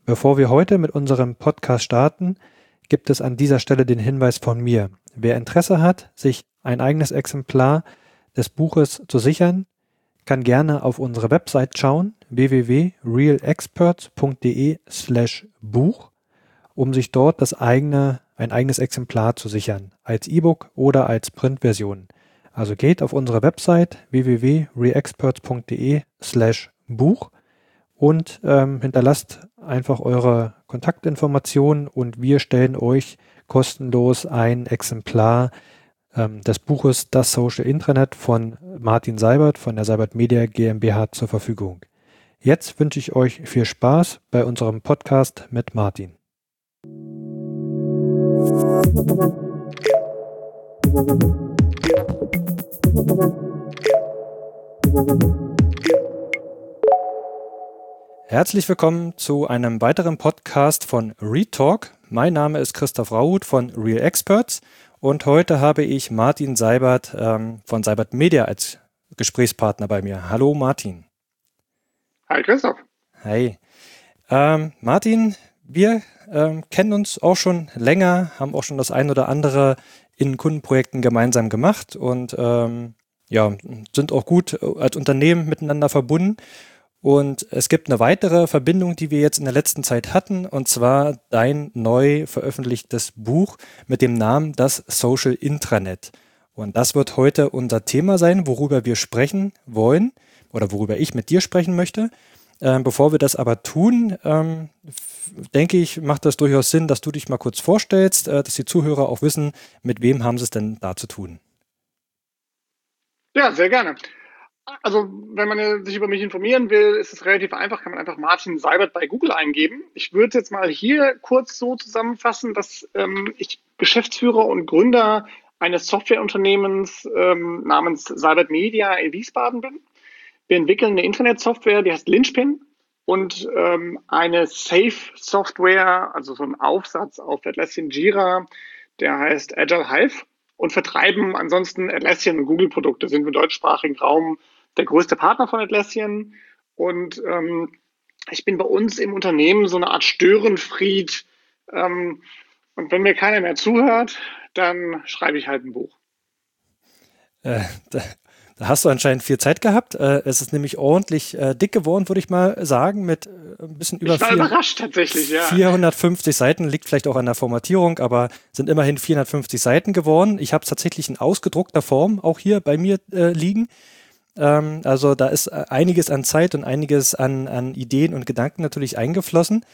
Bevor wir heute mit unserem Podcast starten, gibt es an dieser Stelle den Hinweis von mir. Wer Interesse hat, sich ein eigenes Exemplar des Buches zu sichern, kann gerne auf unsere Website schauen, www.realexperts.de/Buch, um sich dort ein eigenes Exemplar zu sichern, als E-Book oder als Printversion. Also geht auf unsere Website www.realexperts.de/Buch und hinterlasst einfach eure Kontaktinformationen und wir stellen euch kostenlos ein Exemplar des Buches Das Social Intranet von Martin Seibert von der Seibert Media GmbH zur Verfügung. Jetzt wünsche ich euch viel Spaß bei unserem Podcast mit Martin. Herzlich willkommen zu einem weiteren Podcast von ReTalk. Mein Name ist Christoph Rauhut von Real Experts und heute habe ich Martin Seibert von Seibert Media als Gesprächspartner bei mir. Hallo Martin. Hi Christoph. Hi. Martin, wir kennen uns auch schon länger, haben auch schon das ein oder andere in Kundenprojekten gemeinsam gemacht und sind auch gut als Unternehmen miteinander verbunden. Und es gibt eine weitere Verbindung, die wir jetzt in der letzten Zeit hatten, und zwar dein neu veröffentlichtes Buch mit dem Namen Das Social Intranet. Und das wird heute unser Thema sein, worüber wir sprechen wollen oder worüber ich mit dir sprechen möchte. Bevor wir das aber tun, denke ich, macht das durchaus Sinn, dass du dich mal kurz vorstellst, dass die Zuhörer auch wissen, mit wem haben sie es denn da zu tun. Ja, sehr gerne. Also, wenn man sich über mich informieren will, ist es relativ einfach, kann man einfach Martin Seibert bei Google eingeben. Ich würde jetzt mal hier kurz so zusammenfassen, dass ich Geschäftsführer und Gründer eines Softwareunternehmens namens Seibert Media in Wiesbaden bin. Wir entwickeln eine Internetsoftware, die heißt Linchpin und eine Safe-Software, also so ein Aufsatz auf Atlassian Jira, der heißt Agile Hive. Und vertreiben ansonsten Atlassian und Google-Produkte, sind im deutschsprachigen Raum der größte Partner von Atlassian. Und ich bin bei uns im Unternehmen so eine Art Störenfried. Und wenn mir keiner mehr zuhört, dann schreibe ich halt ein Buch. Da hast du anscheinend viel Zeit gehabt. Es ist nämlich ordentlich dick geworden, würde ich mal sagen, mit ein bisschen über 450 Seiten. Liegt vielleicht auch an der Formatierung, aber sind immerhin 450 Seiten geworden. Ich habe es tatsächlich in ausgedruckter Form auch hier bei mir liegen. Also da ist einiges an Zeit und einiges an Ideen und Gedanken natürlich eingeflossen.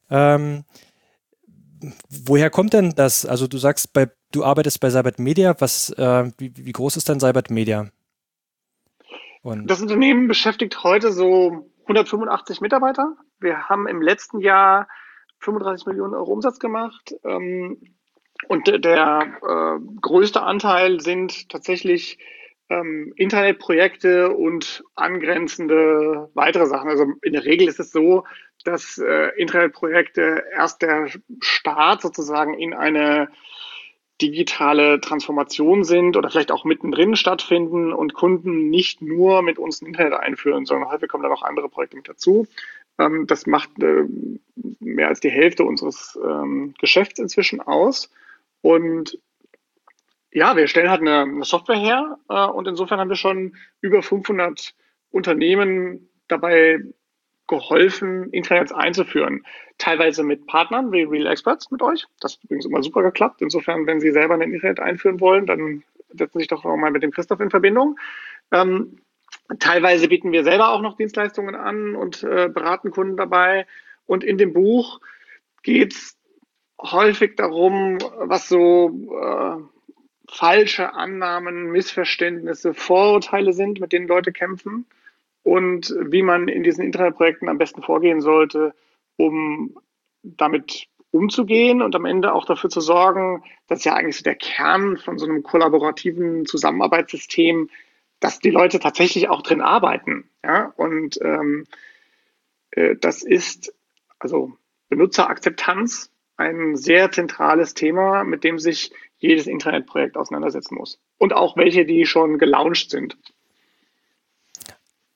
Woher kommt denn das? Also du sagst, du arbeitest bei Seibert Media. Wie groß ist denn Seibert Media? Und das Unternehmen beschäftigt heute so 185 Mitarbeiter. Wir haben im letzten Jahr 35 Millionen Euro Umsatz gemacht. Und der größte Anteil sind tatsächlich Internetprojekte und angrenzende weitere Sachen. Also in der Regel ist es so, dass Internetprojekte erst der Start sozusagen in eine digitale Transformation sind oder vielleicht auch mittendrin stattfinden und Kunden nicht nur mit uns ein Internet einführen, sondern häufig kommen da noch andere Projekte mit dazu. Das macht mehr als die Hälfte unseres Geschäfts inzwischen aus. Und ja, wir stellen halt eine Software her und insofern haben wir schon über 500 Unternehmen dabei geholfen, Intranets einzuführen. Teilweise mit Partnern wie Real Experts mit euch. Das hat übrigens immer super geklappt. Insofern, wenn Sie selber ein Internet einführen wollen, dann setzen Sie sich doch mal mit dem Christoph in Verbindung. Teilweise bieten wir selber auch noch Dienstleistungen an und beraten Kunden dabei. Und in dem Buch geht es häufig darum, was so falsche Annahmen, Missverständnisse, Vorurteile sind, mit denen Leute kämpfen und wie man in diesen Internetprojekten am besten vorgehen sollte, um damit umzugehen und am Ende auch dafür zu sorgen, dass ja eigentlich so der Kern von so einem kollaborativen Zusammenarbeitssystem, dass die Leute tatsächlich auch drin arbeiten. Ja? Und das ist also Benutzerakzeptanz ein sehr zentrales Thema, mit dem sich jedes Internetprojekt auseinandersetzen muss. Und auch welche, die schon gelauncht sind.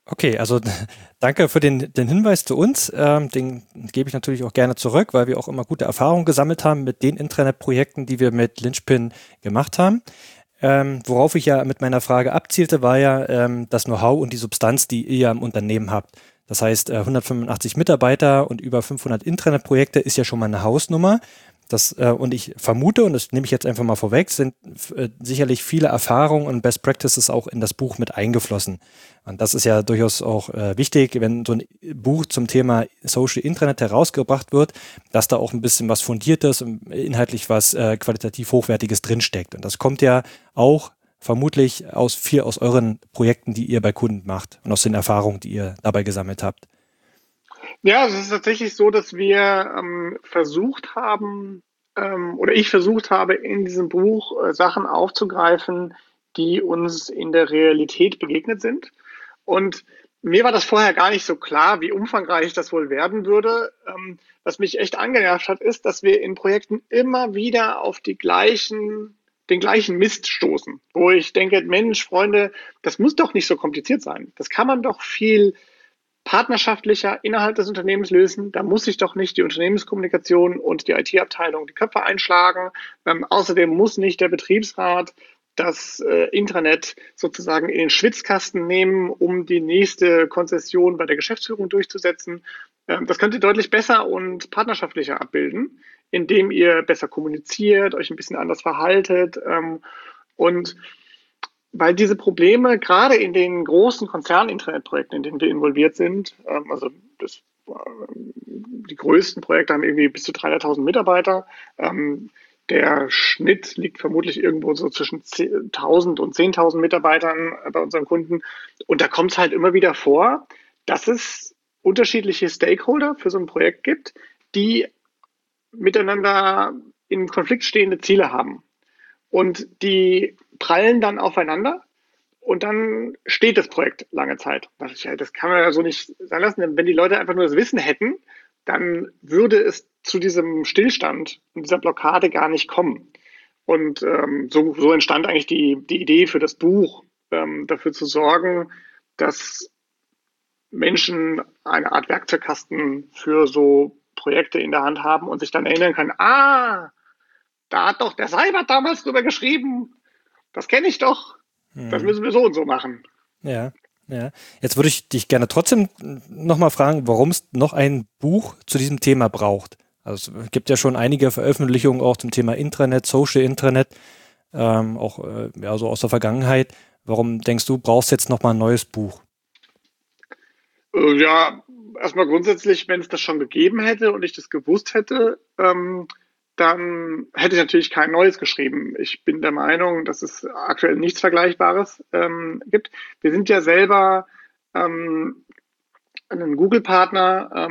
Okay, also danke für den Hinweis zu uns. Den gebe ich natürlich auch gerne zurück, weil wir auch immer gute Erfahrungen gesammelt haben mit den Intranet-Projekten, die wir mit Linchpin gemacht haben. Worauf ich ja mit meiner Frage abzielte, war ja das Know-how und die Substanz, die ihr ja im Unternehmen habt. Das heißt, 185 Mitarbeiter und über 500 Intranet-Projekte ist ja schon mal eine Hausnummer. Und ich vermute, und das nehme ich jetzt einfach mal vorweg, sind sicherlich viele Erfahrungen und Best Practices auch in das Buch mit eingeflossen. Und das ist ja durchaus auch wichtig, wenn so ein Buch zum Thema Social Intranet herausgebracht wird, dass da auch ein bisschen was Fundiertes und inhaltlich was qualitativ Hochwertiges drinsteckt. Und das kommt ja auch vermutlich aus euren Projekten, die ihr bei Kunden macht und aus den Erfahrungen, die ihr dabei gesammelt habt. Ja, es ist tatsächlich so, dass wir versucht haben, oder ich versucht habe, in diesem Buch Sachen aufzugreifen, die uns in der Realität begegnet sind. Und mir war das vorher gar nicht so klar, wie umfangreich das wohl werden würde. Was mich echt angenervt hat, ist, dass wir in Projekten immer wieder auf den gleichen Mist stoßen, wo ich denke, Mensch, Freunde, das muss doch nicht so kompliziert sein. Das kann man doch viel partnerschaftlicher innerhalb des Unternehmens lösen. Da muss sich doch nicht die Unternehmenskommunikation und die IT-Abteilung die Köpfe einschlagen. Außerdem muss nicht der Betriebsrat das Intranet sozusagen in den Schwitzkasten nehmen, um die nächste Konzession bei der Geschäftsführung durchzusetzen. Das könnt ihr deutlich besser und partnerschaftlicher abbilden, indem ihr besser kommuniziert, euch ein bisschen anders verhaltet und weil diese Probleme gerade in den großen Konzern-Internetprojekten, in denen wir involviert sind, die größten Projekte haben irgendwie bis zu 300.000 Mitarbeiter. Der Schnitt liegt vermutlich irgendwo so zwischen 1.000 und 10.000 Mitarbeitern bei unseren Kunden. Und da kommt es halt immer wieder vor, dass es unterschiedliche Stakeholder für so ein Projekt gibt, die miteinander in Konflikt stehende Ziele haben. Und die prallen dann aufeinander und dann steht das Projekt lange Zeit. Das kann man ja so nicht sein lassen, denn wenn die Leute einfach nur das Wissen hätten, dann würde es zu diesem Stillstand und dieser Blockade gar nicht kommen. Und so entstand eigentlich die Idee für das Buch, dafür zu sorgen, dass Menschen eine Art Werkzeugkasten für so Projekte in der Hand haben und sich dann erinnern können, da hat doch der Seibert damals drüber geschrieben. Das kenne ich doch. Das müssen wir so und so machen. Ja, ja. Jetzt würde ich dich gerne trotzdem nochmal fragen, warum es noch ein Buch zu diesem Thema braucht. Also es gibt ja schon einige Veröffentlichungen auch zum Thema Intranet, Social Intranet, auch so aus der Vergangenheit. Warum denkst du, brauchst jetzt nochmal ein neues Buch? Ja, erstmal grundsätzlich, wenn es das schon gegeben hätte und ich das gewusst hätte, dann hätte ich natürlich kein neues geschrieben. Ich bin der Meinung, dass es aktuell nichts Vergleichbares gibt. Wir sind ja selber ein Google-Partner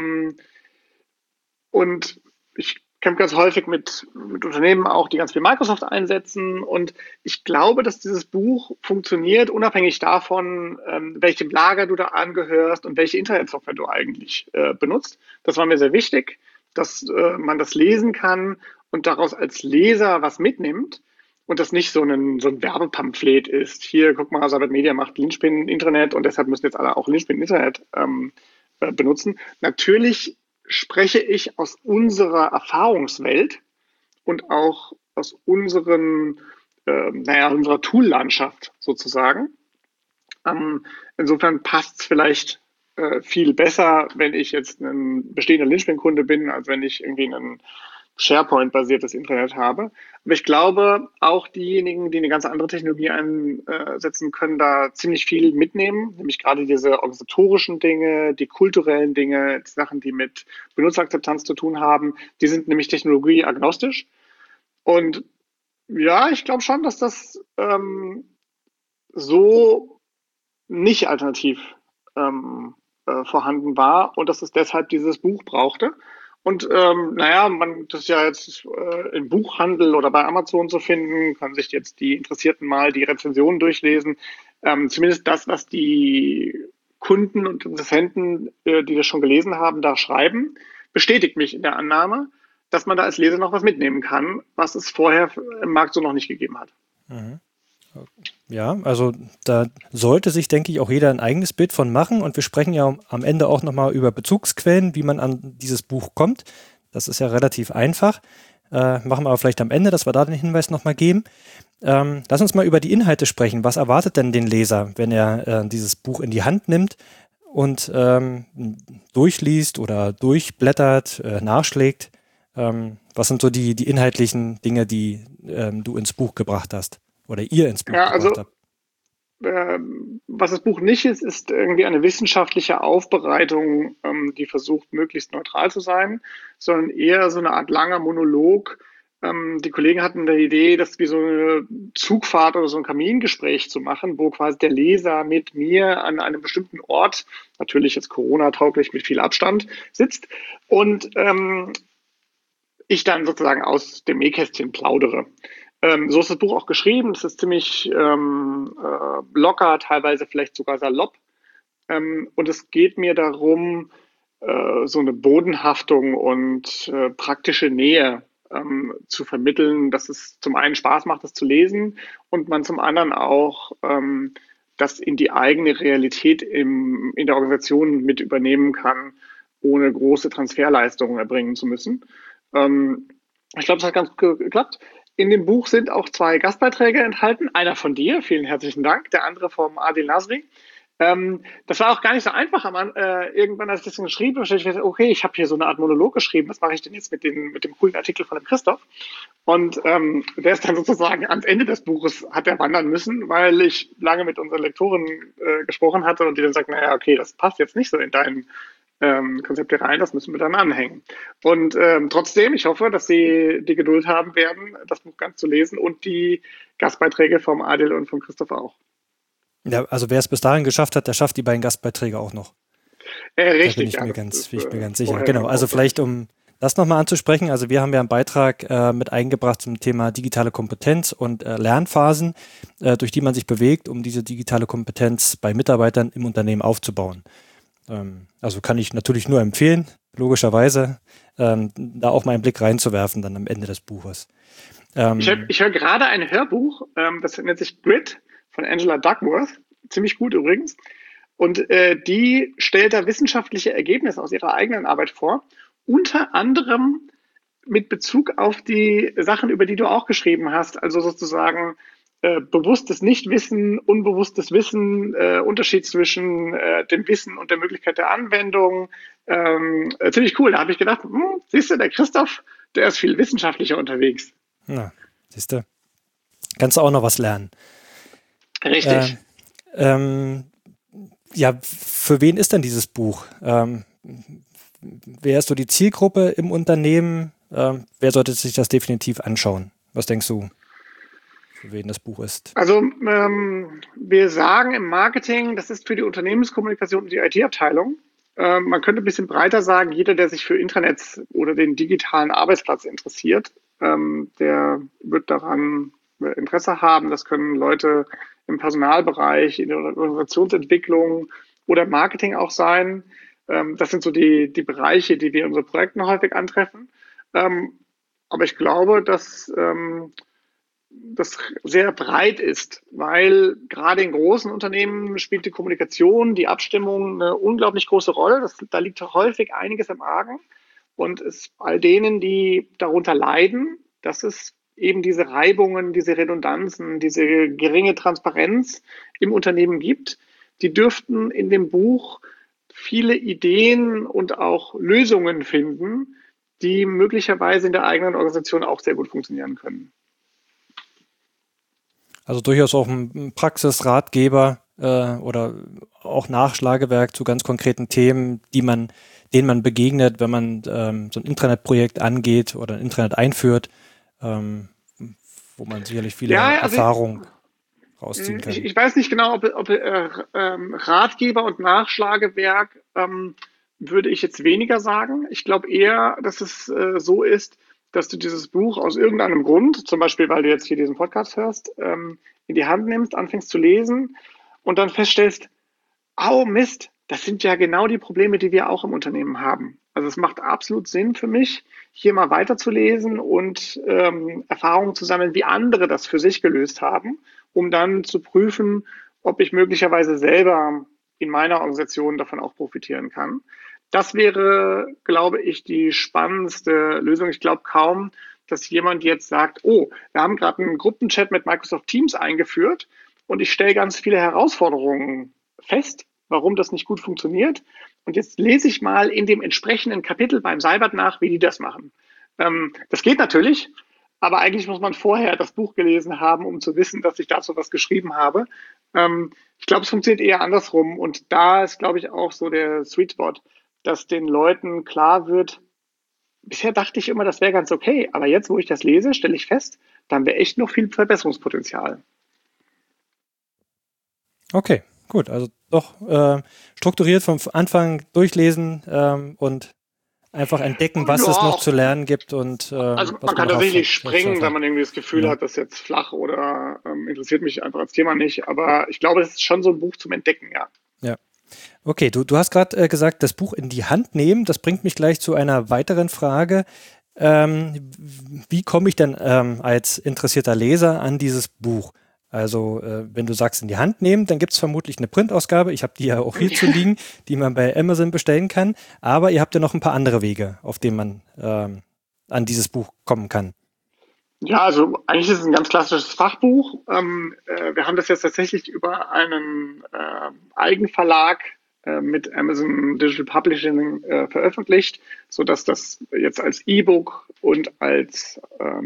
und ich kämpfe ganz häufig mit Unternehmen auch, die ganz viel Microsoft einsetzen. Und ich glaube, dass dieses Buch funktioniert, unabhängig davon, welchem Lager du da angehörst und welche Internetsoftware du eigentlich benutzt. Das war mir sehr wichtig, dass man das lesen kann und daraus als Leser was mitnimmt und das nicht so ein Werbepamphlet ist. Hier, guck mal, Sabbat Media macht Linchpin Internet und deshalb müssen jetzt alle auch Linchpin Internet benutzen. Natürlich spreche ich aus unserer Erfahrungswelt und auch aus unserer Tool-Landschaft sozusagen. Insofern passt es vielleicht viel besser, wenn ich jetzt ein bestehender Linchpin-Kunde bin, als wenn ich irgendwie ein SharePoint-basiertes Internet habe. Aber ich glaube, auch diejenigen, die eine ganz andere Technologie einsetzen, können da ziemlich viel mitnehmen, nämlich gerade diese organisatorischen Dinge, die kulturellen Dinge, die Sachen, die mit Benutzerakzeptanz zu tun haben, die sind nämlich technologieagnostisch. Und ja, ich glaube schon, dass das so nicht alternativ vorhanden war und dass es deshalb dieses Buch brauchte. Und das ist ja jetzt im Buchhandel oder bei Amazon zu finden, können sich jetzt die Interessierten mal die Rezensionen durchlesen. Zumindest das, was die Kunden und Interessenten, die das schon gelesen haben, da schreiben, bestätigt mich in der Annahme, dass man da als Leser noch was mitnehmen kann, was es vorher im Markt so noch nicht gegeben hat. Mhm. Ja, also da sollte sich, denke ich, auch jeder ein eigenes Bild von machen. Und wir sprechen ja am Ende auch nochmal über Bezugsquellen, wie man an dieses Buch kommt. Das ist ja relativ einfach. Machen wir aber vielleicht am Ende, dass wir da den Hinweis nochmal geben. Lass uns mal über die Inhalte sprechen. Was erwartet denn den Leser, wenn er dieses Buch in die Hand nimmt und durchliest oder durchblättert, nachschlägt? Was sind so die inhaltlichen Dinge, die du ins Buch gebracht hast oder ihr ins Buch gebracht habt? Was das Buch nicht ist, ist irgendwie eine wissenschaftliche Aufbereitung, die versucht, möglichst neutral zu sein, sondern eher so eine Art langer Monolog. Die Kollegen hatten die Idee, das wie so eine Zugfahrt oder so ein Kamingespräch zu machen, wo quasi der Leser mit mir an einem bestimmten Ort, natürlich jetzt Corona-tauglich mit viel Abstand, sitzt und ich dann sozusagen aus dem Nähkästchen plaudere. So ist das Buch auch geschrieben. Es ist ziemlich locker, teilweise vielleicht sogar salopp. Und es geht mir darum, so eine Bodenhaftung und praktische Nähe zu vermitteln, dass es zum einen Spaß macht, das zu lesen und man zum anderen auch das in die eigene Realität in der Organisation mit übernehmen kann, ohne große Transferleistungen erbringen zu müssen. Ich glaube, es hat ganz gut geklappt. In dem Buch sind auch 2 Gastbeiträge enthalten. Einer von dir, vielen herzlichen Dank, der andere vom Adil Nasri. Das war auch gar nicht so einfach. Irgendwann, als ich das geschrieben habe, ich dachte, okay, ich habe hier so eine Art Monolog geschrieben, was mache ich denn jetzt mit dem coolen Artikel von dem Christoph? Und der ist dann sozusagen ans Ende des Buches hat er wandern müssen, weil ich lange mit unseren Lektoren gesprochen hatte und die dann sagten, naja, okay, das passt jetzt nicht so in deinen Konzepte rein, das müssen wir dann anhängen. Und trotzdem, ich hoffe, dass Sie die Geduld haben werden, das Buch ganz zu lesen und die Gastbeiträge vom Adil und vom Christoph auch. Ja, also wer es bis dahin geschafft hat, der schafft die beiden Gastbeiträge auch noch. Richtig, da bin ich mir ganz sicher. Genau, also vielleicht um das nochmal anzusprechen, also wir haben ja einen Beitrag mit eingebracht zum Thema digitale Kompetenz und Lernphasen, durch die man sich bewegt, um diese digitale Kompetenz bei Mitarbeitern im Unternehmen aufzubauen. Also kann ich natürlich nur empfehlen, logischerweise, da auch mal einen Blick reinzuwerfen dann am Ende des Buches. Ich höre gerade ein Hörbuch, das nennt sich Grit von Angela Duckworth, ziemlich gut übrigens. Und die stellt da wissenschaftliche Ergebnisse aus ihrer eigenen Arbeit vor, unter anderem mit Bezug auf die Sachen, über die du auch geschrieben hast, also sozusagen bewusstes Nichtwissen, unbewusstes Wissen, Unterschied zwischen dem Wissen und der Möglichkeit der Anwendung. Ziemlich cool. Da habe ich gedacht, siehst du, der Christoph, der ist viel wissenschaftlicher unterwegs. Na, siehst du. Kannst du auch noch was lernen. Richtig. Ja, für wen ist denn dieses Buch? Wer ist so die Zielgruppe im Unternehmen? Wer sollte sich das definitiv anschauen? Was denkst du, für wen das Buch ist? Also wir sagen im Marketing, das ist für die Unternehmenskommunikation und die IT-Abteilung. Man könnte ein bisschen breiter sagen, jeder, der sich für Intranets oder den digitalen Arbeitsplatz interessiert, der wird daran Interesse haben. Das können Leute im Personalbereich, in der Organisationsentwicklung oder Marketing auch sein. Das sind so die Bereiche, die wir in unseren Projekten häufig antreffen. Aber ich glaube, dass das sehr breit ist, weil gerade in großen Unternehmen spielt die Kommunikation, die Abstimmung eine unglaublich große Rolle. Da liegt häufig einiges im Argen. Und es all denen, die darunter leiden, dass es eben diese Reibungen, diese Redundanzen, diese geringe Transparenz im Unternehmen gibt, die dürften in dem Buch viele Ideen und auch Lösungen finden, die möglicherweise in der eigenen Organisation auch sehr gut funktionieren können. Also durchaus auch ein Praxisratgeber oder auch Nachschlagewerk zu ganz konkreten Themen, denen man begegnet, wenn man so ein Intranet-Projekt angeht oder ein Intranet einführt, wo man sicherlich viele Erfahrungen rausziehen kann. Ich weiß nicht genau, ob Ratgeber und Nachschlagewerk würde ich jetzt weniger sagen. Ich glaube eher, dass es so ist, dass du dieses Buch aus irgendeinem Grund, zum Beispiel, weil du jetzt hier diesen Podcast hörst, in die Hand nimmst, anfängst zu lesen und dann feststellst, oh Mist, das sind ja genau die Probleme, die wir auch im Unternehmen haben. Also es macht absolut Sinn für mich, hier mal weiterzulesen und Erfahrungen zu sammeln, wie andere das für sich gelöst haben um dann zu prüfen, ob ich möglicherweise selber in meiner Organisation davon auch profitieren kann. Das wäre, glaube ich, die spannendste Lösung. Ich glaube kaum, dass jemand jetzt sagt, oh, wir haben gerade einen Gruppenchat mit Microsoft Teams eingeführt und ich stelle ganz viele Herausforderungen fest, warum das nicht gut funktioniert. Und jetzt lese ich mal in dem entsprechenden Kapitel beim Seibert nach, wie die das machen. Das geht natürlich, aber eigentlich muss man vorher das Buch gelesen haben, um zu wissen, dass ich dazu was geschrieben habe. Ich glaube, es funktioniert eher andersrum. Und da ist, glaube ich, auch so der Sweet Spot, dass den Leuten klar wird, bisher dachte ich immer, das wäre ganz okay, aber jetzt, wo ich das lese, stelle ich fest, da haben wir echt noch viel Verbesserungspotenzial. Okay, gut. Also doch strukturiert vom Anfang durchlesen und einfach entdecken, was es noch zu lernen gibt und also was man kann darauf tatsächlich springen, wenn hat. man irgendwie das Gefühl hat, das ist jetzt flach oder interessiert mich einfach als Thema nicht. Aber ich glaube, das ist schon so ein Buch zum Entdecken, ja. Ja. Okay, du hast gerade gesagt, das Buch in die Hand nehmen. Das bringt mich gleich zu einer weiteren Frage. Wie komme ich denn als interessierter Leser an dieses Buch? Also wenn du sagst in die Hand nehmen, dann gibt es vermutlich eine Printausgabe. Ich habe die ja auch hier zu liegen, die man bei Amazon bestellen kann. Aber ihr habt ja noch ein paar andere Wege, auf denen man an dieses Buch kommen kann. Ja, also eigentlich ist es ein ganz klassisches Fachbuch. Wir haben das jetzt tatsächlich über einen Eigenverlag mit Amazon Digital Publishing veröffentlicht, sodass das jetzt als E-Book und als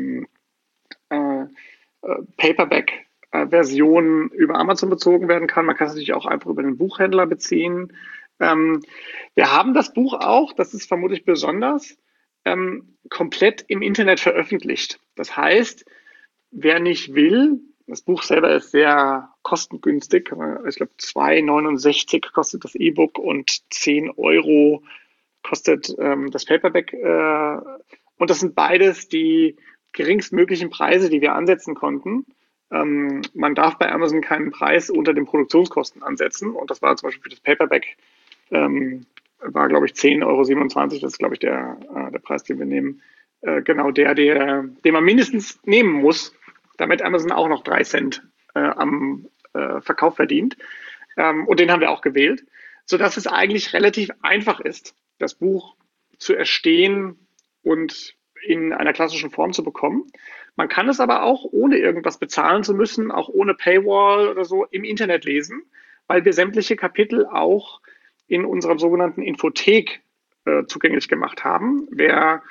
Paperback-Version über Amazon bezogen werden kann. Man kann es natürlich auch einfach über den Buchhändler beziehen. Wir haben das Buch auch, das ist vermutlich besonders, komplett im Internet veröffentlicht. Das heißt, wer nicht will, das Buch selber ist sehr kostengünstig. Ich glaube, 2,69 kostet das E-Book und 10 Euro kostet das Paperback. Und das sind beides die geringstmöglichen Preise, die wir ansetzen konnten. Man darf bei Amazon keinen Preis unter den Produktionskosten ansetzen. Und das war zum Beispiel für das Paperback, war, glaube ich, 10,27 Euro. Das ist, glaube ich, der Preis, den wir nehmen. Genau den man mindestens nehmen muss, damit Amazon auch noch 3 Cent am Verkauf verdient. Und den haben wir auch gewählt, sodass es eigentlich relativ einfach ist, das Buch zu erstehen und in einer klassischen Form zu bekommen. Man kann es aber auch, ohne irgendwas bezahlen zu müssen, auch ohne Paywall oder so, im Internet lesen, weil wir sämtliche Kapitel auch in unserer sogenannten Infothek zugänglich gemacht haben. Wer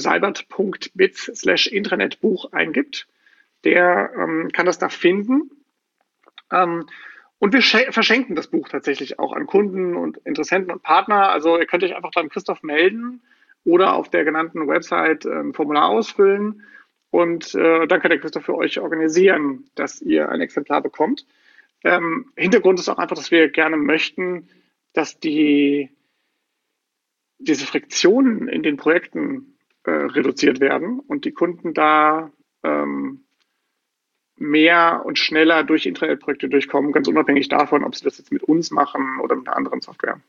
seibert.biz/intranetbuch eingibt, der kann das da finden. Und wir verschenken das Buch tatsächlich auch an Kunden und Interessenten und Partner. Also ihr könnt euch einfach beim Christoph melden oder auf der genannten Website ein Formular ausfüllen und dann kann der Christoph für euch organisieren, dass ihr ein Exemplar bekommt. Hintergrund ist auch einfach, dass wir gerne möchten, dass diese Friktionen in den Projekten reduziert werden und die Kunden da mehr und schneller durch Internetprojekte durchkommen, ganz unabhängig davon, ob sie das jetzt mit uns machen oder mit einer anderen Software.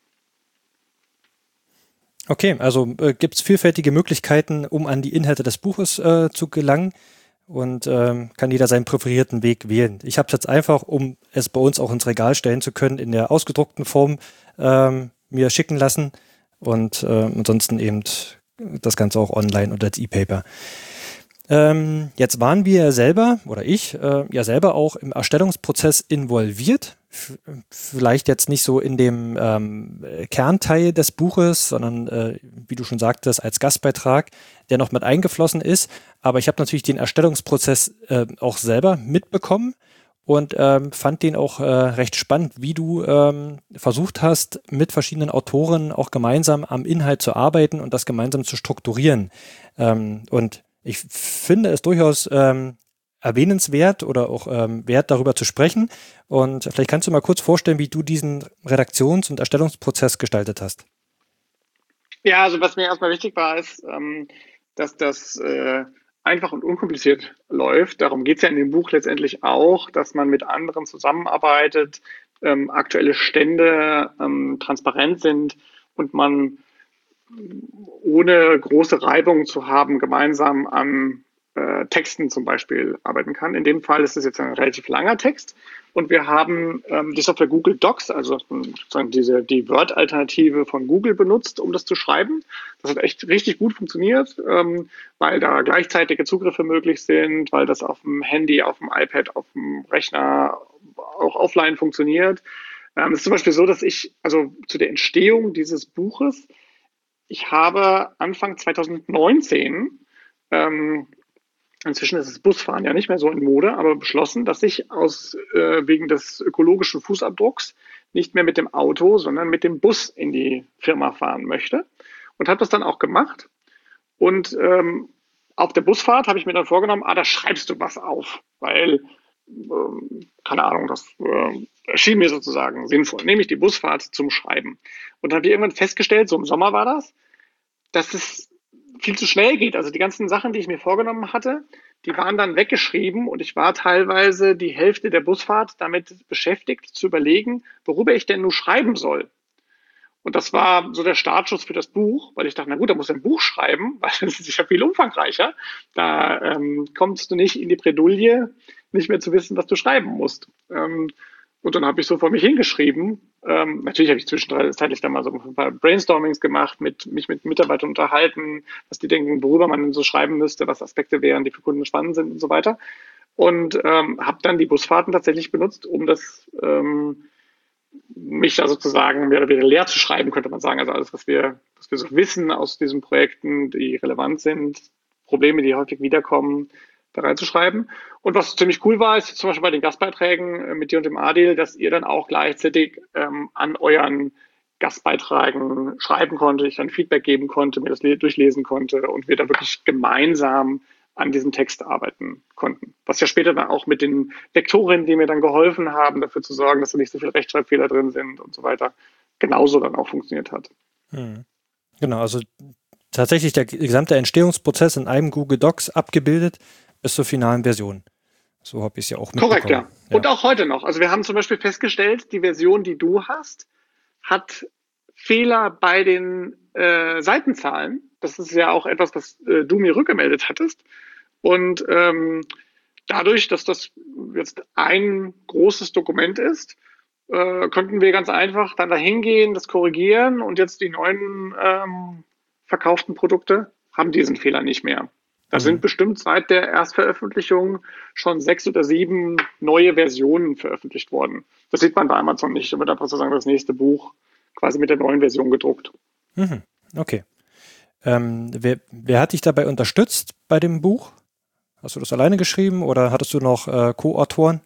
Okay, also gibt es vielfältige Möglichkeiten, um an die Inhalte des Buches zu gelangen und kann jeder seinen präferierten Weg wählen. Ich habe es jetzt einfach, um es bei uns auch ins Regal stellen zu können, in der ausgedruckten Form mir schicken lassen und ansonsten eben das Ganze auch online oder als E-Paper. Jetzt waren wir selber, oder ich, ja selber auch im Erstellungsprozess involviert. Vielleicht jetzt nicht so in dem Kernteil des Buches, sondern, wie du schon sagtest, als Gastbeitrag, der noch mit eingeflossen ist. Aber ich habe natürlich den Erstellungsprozess auch selber mitbekommen und fand den auch recht spannend, wie du versucht hast, mit verschiedenen Autoren auch gemeinsam am Inhalt zu arbeiten und das gemeinsam zu strukturieren. Und ich finde es durchaus erwähnenswert oder auch wert, darüber zu sprechen. Und vielleicht kannst du mal kurz vorstellen, wie du diesen Redaktions- und Erstellungsprozess gestaltet hast. Ja, also was mir erstmal wichtig war, ist, dass das einfach und unkompliziert läuft. Darum geht es ja in dem Buch letztendlich auch, dass man mit anderen zusammenarbeitet, aktuelle Stände transparent sind und man ohne große Reibung zu haben, gemeinsam an Texten zum Beispiel arbeiten kann. In dem Fall ist es jetzt ein relativ langer Text und wir haben die Software Google Docs, also sozusagen die Word-Alternative von Google benutzt, um das zu schreiben. Das hat echt richtig gut funktioniert, weil da gleichzeitige Zugriffe möglich sind, weil das auf dem Handy, auf dem iPad, auf dem Rechner auch offline funktioniert. Es ist zum Beispiel so, dass also zu der Entstehung dieses Buches, ich habe Anfang 2019 inzwischen ist das Busfahren ja nicht mehr so in Mode, aber beschlossen, dass ich wegen des ökologischen Fußabdrucks nicht mehr mit dem Auto, sondern mit dem Bus in die Firma fahren möchte. Und habe das dann auch gemacht. Und auf der Busfahrt habe ich mir dann vorgenommen, da schreibst du was auf, weil, keine Ahnung, das erschien mir sozusagen sinnvoll, nämlich die Busfahrt zum Schreiben. Und dann habe ich irgendwann festgestellt, so im Sommer war das, dass es viel zu schnell geht. Also die ganzen Sachen, die ich mir vorgenommen hatte, die waren dann weggeschrieben und ich war teilweise die Hälfte der Busfahrt damit beschäftigt, zu überlegen, worüber ich denn nun schreiben soll. Und das war so der Startschuss für das Buch, weil ich dachte, na gut, da muss ich ein Buch schreiben, weil das ist ja viel umfangreicher. Da kommst du nicht in die Bredouille, nicht mehr zu wissen, was du schreiben musst. Und dann habe ich so vor mich hingeschrieben. Natürlich habe ich zwischenzeitlich dann mal so ein paar Brainstormings gemacht, mich mit Mitarbeitern unterhalten, was die denken, worüber man denn so schreiben müsste, was Aspekte wären, die für Kunden spannend sind und so weiter. Und habe dann die Busfahrten tatsächlich benutzt, um mich da sozusagen mehr oder weniger leer zu schreiben, könnte man sagen. Also alles, was wir so wissen aus diesen Projekten, die relevant sind, Probleme, die häufig wiederkommen, da reinzuschreiben. Und was ziemlich cool war, ist zum Beispiel bei den Gastbeiträgen mit dir und dem Adil, dass ihr dann auch gleichzeitig an euren Gastbeiträgen schreiben konnte, ich dann Feedback geben konnte, mir das durchlesen konnte und wir dann wirklich gemeinsam an diesem Text arbeiten konnten. Was ja später dann auch mit den Lektorinnen, die mir dann geholfen haben, dafür zu sorgen, dass da nicht so viele Rechtschreibfehler drin sind und so weiter, genauso dann auch funktioniert hat. Genau, also tatsächlich der gesamte Entstehungsprozess in einem Google Docs abgebildet bis zur finalen Version. So habe ich es ja auch mitbekommen. Korrekt, ja. Und auch heute noch. Also wir haben zum Beispiel festgestellt, die Version, die du hast, hat Fehler bei den Seitenzahlen. Das ist ja auch etwas, was du mir rückgemeldet hattest. Und dadurch, dass das jetzt ein großes Dokument ist, konnten wir ganz einfach dann dahin gehen, das korrigieren und jetzt die neuen verkauften Produkte haben diesen Fehler nicht mehr. Da sind bestimmt seit der Erstveröffentlichung schon 6 oder 7 neue Versionen veröffentlicht worden. Das sieht man bei Amazon nicht. Da wird einfach sozusagen das nächste Buch quasi mit der neuen Version gedruckt. Okay. Wer hat dich dabei unterstützt bei dem Buch? Hast du das alleine geschrieben oder hattest du noch Co-Autoren?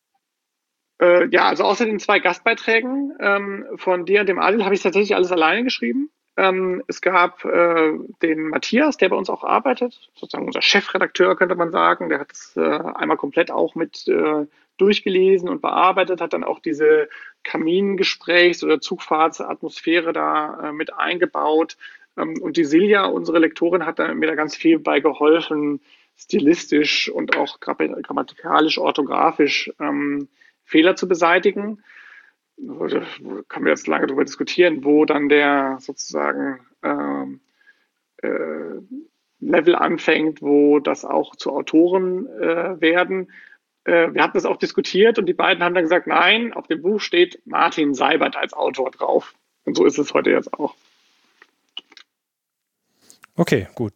Ja, also außer den 2 Gastbeiträgen von dir und dem Adil habe ich tatsächlich alles alleine geschrieben. Es gab den Matthias, der bei uns auch arbeitet, sozusagen unser Chefredakteur, könnte man sagen. Der hat es einmal komplett auch mit durchgelesen und bearbeitet, hat dann auch diese Kamingesprächs- oder Zugfahrtsatmosphäre da mit eingebaut. Und die Silja, unsere Lektorin, hat mir da ganz viel bei geholfen, stilistisch und auch grammatikalisch, orthografisch Fehler zu beseitigen. Da können wir jetzt lange darüber diskutieren, wo dann der sozusagen Level anfängt, wo das auch zu Autoren werden. Wir hatten das auch diskutiert und die beiden haben dann gesagt, nein, auf dem Buch steht Martin Seibert als Autor drauf. Und so ist es heute jetzt auch. Okay, gut.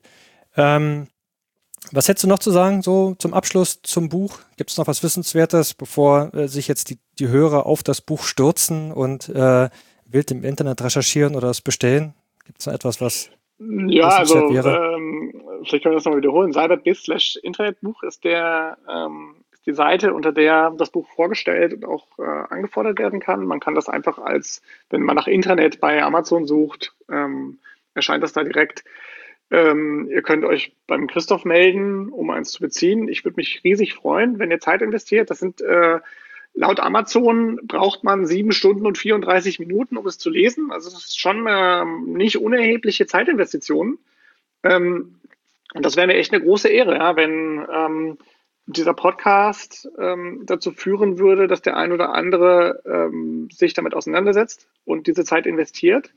Was hättest du noch zu sagen, so zum Abschluss zum Buch? Gibt es noch was Wissenswertes, bevor sich jetzt die Hörer auf das Buch stürzen und wild im Internet recherchieren oder es bestellen? Gibt es noch etwas, was wissenswert wäre? Vielleicht können wir das nochmal wiederholen. Seibert-Internetbuch ist die Seite, unter der das Buch vorgestellt und auch angefordert werden kann. Man kann das einfach wenn man nach Internet bei Amazon sucht, erscheint das da direkt. Ihr könnt euch beim Christoph melden, um eins zu beziehen. Ich würde mich riesig freuen, wenn ihr Zeit investiert. Das sind laut Amazon braucht man 7 Stunden und 34 Minuten, um es zu lesen. Also das ist schon nicht unerhebliche Zeitinvestitionen. Und das wäre mir echt eine große Ehre, ja, wenn dieser Podcast dazu führen würde, dass der ein oder andere sich damit auseinandersetzt und diese Zeit investiert.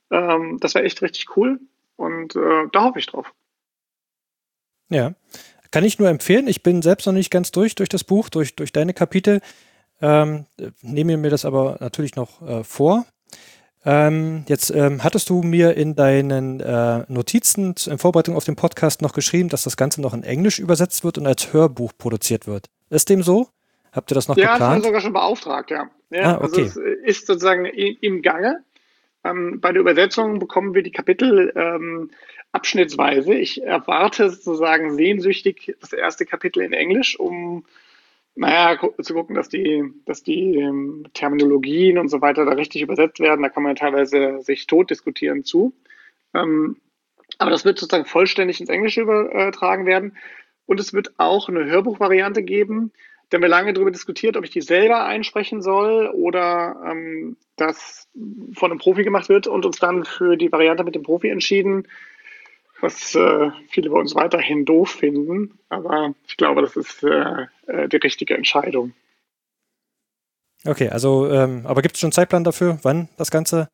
Das wäre echt richtig cool. Und da hoffe ich drauf. Ja. kann ich nur empfehlen. Ich bin selbst noch nicht ganz durch das Buch, durch deine Kapitel. Nehme mir das aber natürlich noch vor. Jetzt hattest du mir in deinen Notizen in Vorbereitung auf den Podcast noch geschrieben, dass das Ganze noch in Englisch übersetzt wird und als Hörbuch produziert wird. Ist dem so? Habt ihr das noch geplant? Ja, das haben wir sogar schon beauftragt, ja. Okay. Also es ist sozusagen im Gange. Bei der Übersetzung bekommen wir die Kapitel abschnittsweise. Ich erwarte sozusagen sehnsüchtig das erste Kapitel in Englisch, um zu gucken, dass die Terminologien und so weiter da richtig übersetzt werden. Da kann man ja teilweise sich tot diskutieren zu. Aber das wird sozusagen vollständig ins Englische übertragen werden. Und es wird auch eine Hörbuchvariante geben. Da haben wir lange darüber diskutiert, ob ich die selber einsprechen soll oder das von einem Profi gemacht wird und uns dann für die Variante mit dem Profi entschieden, was viele bei uns weiterhin doof finden. Aber ich glaube, das ist die richtige Entscheidung. Okay, also, aber gibt es schon einen Zeitplan dafür, wann das Ganze?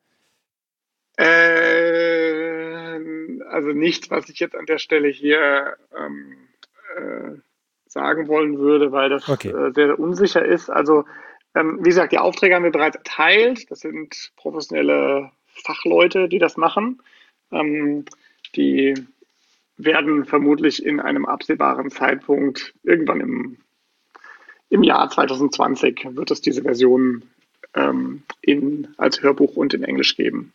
Also nichts, was ich jetzt an der Stelle hier sagen wollen würde, weil das sehr unsicher ist. Also, wie gesagt, die Aufträge haben wir bereits erteilt. Das sind professionelle Fachleute, die das machen. Die werden vermutlich in einem absehbaren Zeitpunkt, irgendwann im Jahr 2020, wird es diese Version als Hörbuch und in Englisch geben.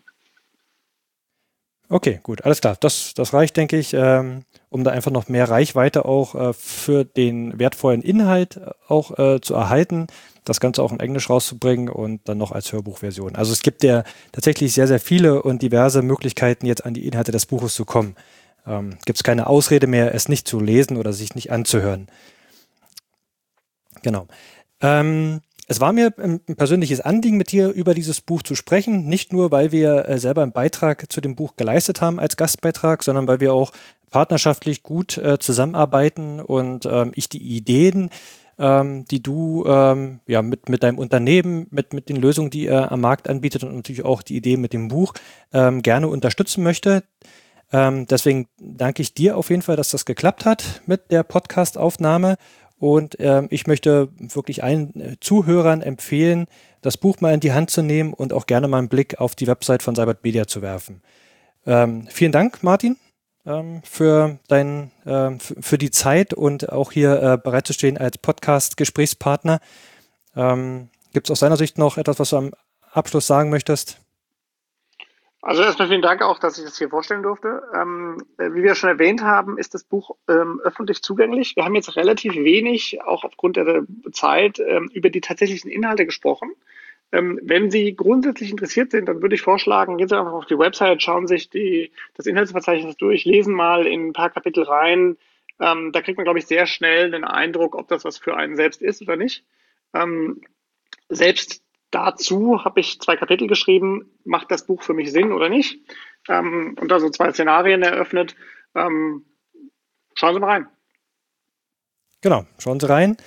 Okay, gut, alles klar. Das reicht, denke ich, um da einfach noch mehr Reichweite auch für den wertvollen Inhalt auch zu erhalten, das Ganze auch in Englisch rauszubringen und dann noch als Hörbuchversion. Also es gibt ja tatsächlich sehr, sehr viele und diverse Möglichkeiten, jetzt an die Inhalte des Buches zu kommen. Gibt es keine Ausrede mehr, es nicht zu lesen oder sich nicht anzuhören. Genau. Es war mir ein persönliches Anliegen, mit dir über dieses Buch zu sprechen, nicht nur, weil wir selber einen Beitrag zu dem Buch geleistet haben als Gastbeitrag, sondern weil wir auch partnerschaftlich gut zusammenarbeiten und ich die Ideen, die du mit deinem Unternehmen, mit den Lösungen, die ihr am Markt anbietet und natürlich auch die Ideen mit dem Buch gerne unterstützen möchte. Deswegen danke ich dir auf jeden Fall, dass das geklappt hat mit der Podcast-Aufnahme. Und ich möchte wirklich allen Zuhörern empfehlen, das Buch mal in die Hand zu nehmen und auch gerne mal einen Blick auf die Website von Seibert Media zu werfen. Vielen Dank, Martin, für die Zeit und auch hier bereitzustehen als Podcast-Gesprächspartner. Gibt es aus deiner Sicht noch etwas, was du am Abschluss sagen möchtest? Also erstmal vielen Dank auch, dass ich das hier vorstellen durfte. Wie wir schon erwähnt haben, ist das Buch öffentlich zugänglich. Wir haben jetzt relativ wenig, auch aufgrund der Zeit, über die tatsächlichen Inhalte gesprochen. Wenn Sie grundsätzlich interessiert sind, dann würde ich vorschlagen, gehen Sie einfach auf die Website, schauen sich das Inhaltsverzeichnis durch, lesen mal in ein paar Kapitel rein. Da kriegt man, glaube ich, sehr schnell den Eindruck, ob das was für einen selbst ist oder nicht. Selbst dazu habe ich 2 Kapitel geschrieben, macht das Buch für mich Sinn oder nicht? Und da so 2 Szenarien eröffnet. Schauen Sie mal rein. Genau, schauen Sie rein.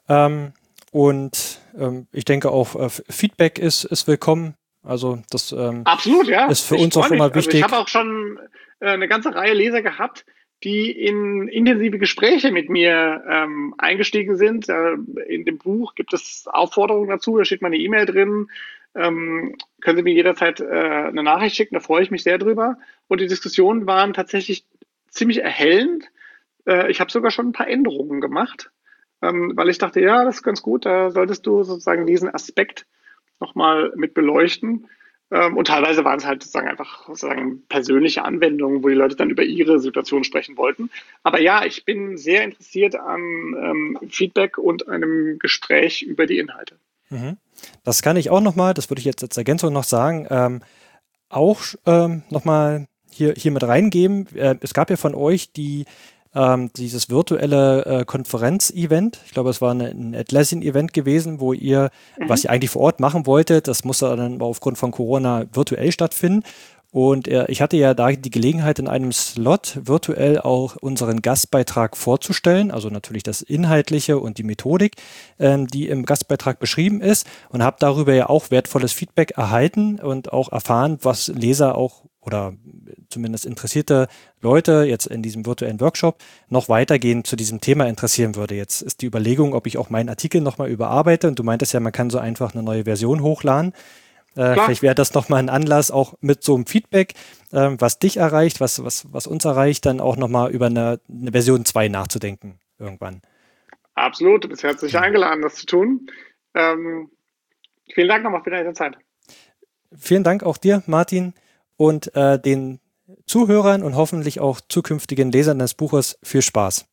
Ich denke auch, Feedback ist willkommen. Also das absolut, ja. Ist für uns auch immer wichtig. Also ich habe auch schon eine ganze Reihe Leser gehabt, die in intensive Gespräche mit mir eingestiegen sind. In dem Buch gibt es Aufforderungen dazu, da steht mal eine E-Mail drin. Können Sie mir jederzeit eine Nachricht schicken, da freue ich mich sehr drüber. Und die Diskussionen waren tatsächlich ziemlich erhellend. Ich habe sogar schon ein paar Änderungen gemacht, weil ich dachte, ja, das ist ganz gut, da solltest du sozusagen diesen Aspekt nochmal mit beleuchten. Und teilweise waren es halt sozusagen persönliche Anwendungen, wo die Leute dann über ihre Situation sprechen wollten. Aber ja, ich bin sehr interessiert an Feedback und einem Gespräch über die Inhalte. Das kann ich auch nochmal, das würde ich jetzt als Ergänzung noch sagen, auch nochmal hier mit reingeben. Es gab ja von euch dieses virtuelle Konferenz-Event. Ich glaube, es war ein Atlassian-Event gewesen, wo ihr, was ihr eigentlich vor Ort machen wolltet, das musste dann aufgrund von Corona virtuell stattfinden. Und ich hatte ja da die Gelegenheit, in einem Slot virtuell auch unseren Gastbeitrag vorzustellen, also natürlich das Inhaltliche und die Methodik, die im Gastbeitrag beschrieben ist, und habe darüber ja auch wertvolles Feedback erhalten und auch erfahren, was Leser auch oder zumindest interessierte Leute jetzt in diesem virtuellen Workshop noch weitergehend zu diesem Thema interessieren würde. Jetzt ist die Überlegung, ob ich auch meinen Artikel nochmal überarbeite. Und du meintest ja, man kann so einfach eine neue Version hochladen. Vielleicht wäre das nochmal ein Anlass, auch mit so einem Feedback, was dich erreicht, was uns erreicht, dann auch nochmal über eine Version 2 nachzudenken irgendwann. Absolut, du bist herzlich eingeladen, das zu tun. Vielen Dank nochmal für deine Zeit. Vielen Dank auch dir, Martin, und den Zuhörern und hoffentlich auch zukünftigen Lesern des Buches viel Spaß.